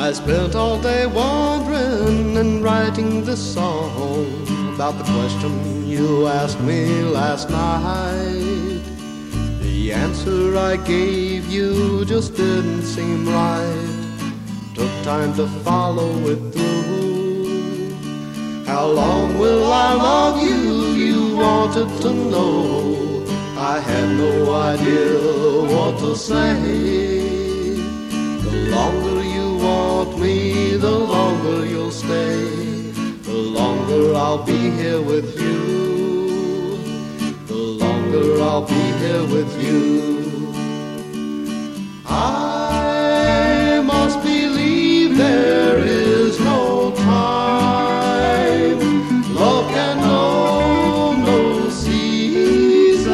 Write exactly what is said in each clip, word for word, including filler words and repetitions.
I spent all day wandering and writing this song about the question you asked me last night. The answer I gave you just didn't seem right. Took time to follow it through. How long will I love you? You wanted to know. I had no idea what to say. The longer you want me, the longer you'll stay. The longer I'll be here with you. The longer I'll be here with you. I must believe there is no time. Love can know no season.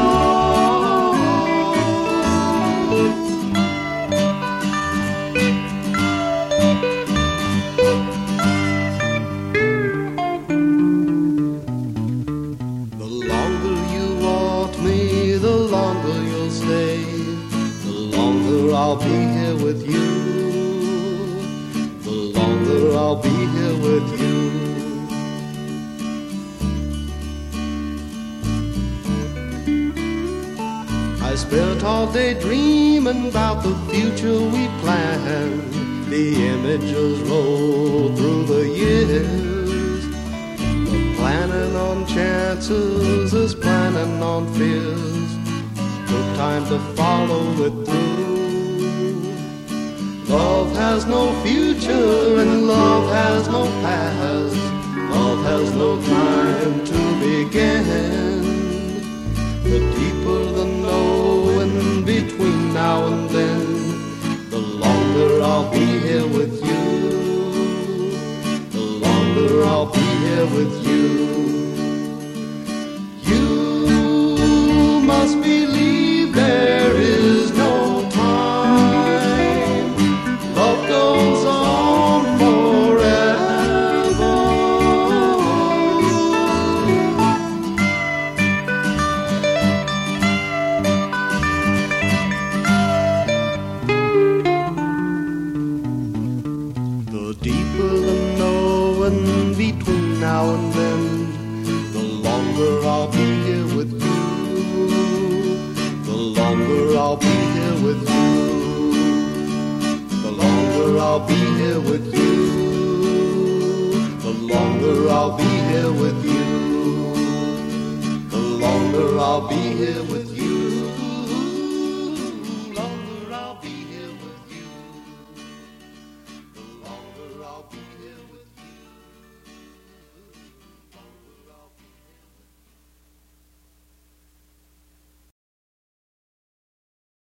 The longer you want me, the longer you'll stay. The longer I'll be here with you. The longer I'll be here with you. I spent all day dreaming about the future we planned. The images rolled through the years. The planning on chances is planning on fears. Took time to follow it through. Love has no future and love has no past. Love has no time to begin. The deeper the knowing between now and then, the longer I'll be here with you. The longer I'll be here with you. You must believe there is no time. Love goes on forever. The deeper the knowing between now and then, the longer I'll be here with you. The longer I'll be here with you. The longer I'll be here with you. The longer I'll be here with you. The longer I'll be here with you.